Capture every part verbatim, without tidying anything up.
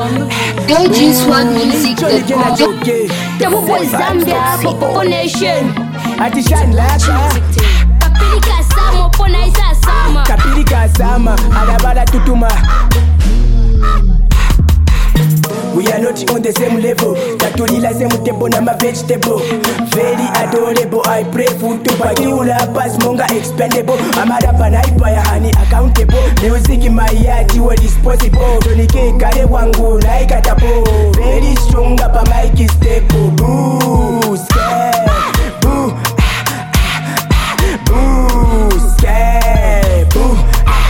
L G Swag Music dot com. Tamu boy Zambia, Popo Nation. Atishan laka Kapilika Samo, Pona Isa Sama. Kapilika Sama, Adabala Tutuma. We are not on the same level. Tatulila same table na ma vegetable. Very adorable. I pray for to Bagula pass monga expendable. Amara panaipa ya hani accountable. Music in my yard you are disposable. Tonike kare wangu na ikatapo. Very strong up a mic is stable. Boo, scare. Boo, boo, scare. Boo.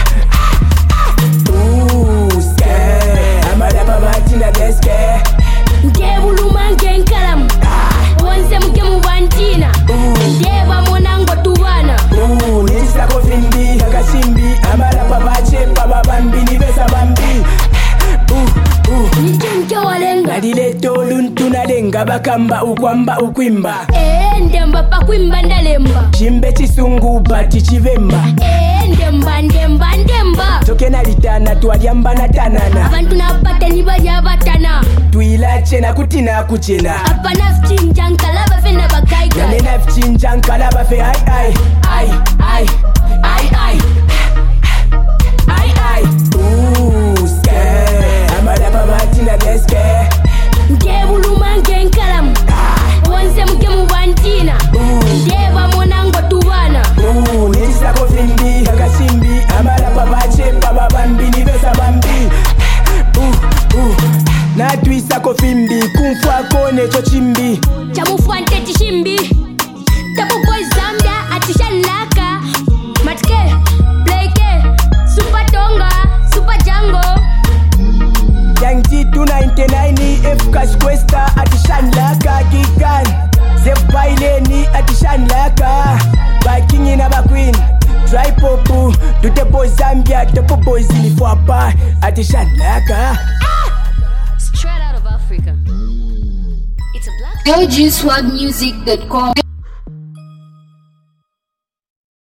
Ndebuluma ngenkalam Wanse mkemu bantina Ndeba monango tuwana Nisa kofindi, hakasimbi Amara papache, papa bambi Nivesa bambi Nijinke walenga Nadile tolun tunalenga Bakamba ukwamba ukwimba Ee ndemba pakwimba ndalemba Chimbe chisungu bati chivemba Ee ndemba ndemba ndemba Toke na litana tuwadyamba na tanana Abantu napata nibaja batana Tuilache na kutina kuchena Apa nafchinja nkalaba fe na bakaiga Yane nafchinja nkalaba fe ai ai Ai ai ai ai Ai ai Ooh scare Amara pamati na deske Ndebuluma ngenkalam Wanse mkemu bantina Ndeba monango tuwana Nisa kofindi, hakasimbi Amara papache, papa bambi Nivesa bambi Natwisa kofimbi Kumfwa kone chochimbi Chamufwa nteti shimbi Tabu boy Zambia atishan laka Matke, Playke, Super Tonga, Super Django Young T two ninety-nine F Cash Questa atishan laka Kikan Zef Baileni atishan laka Bakingi na bakwin Dry popu Dute boy Zambia Tepo boy zilifwapa atishan laka L G Swag Music dot com.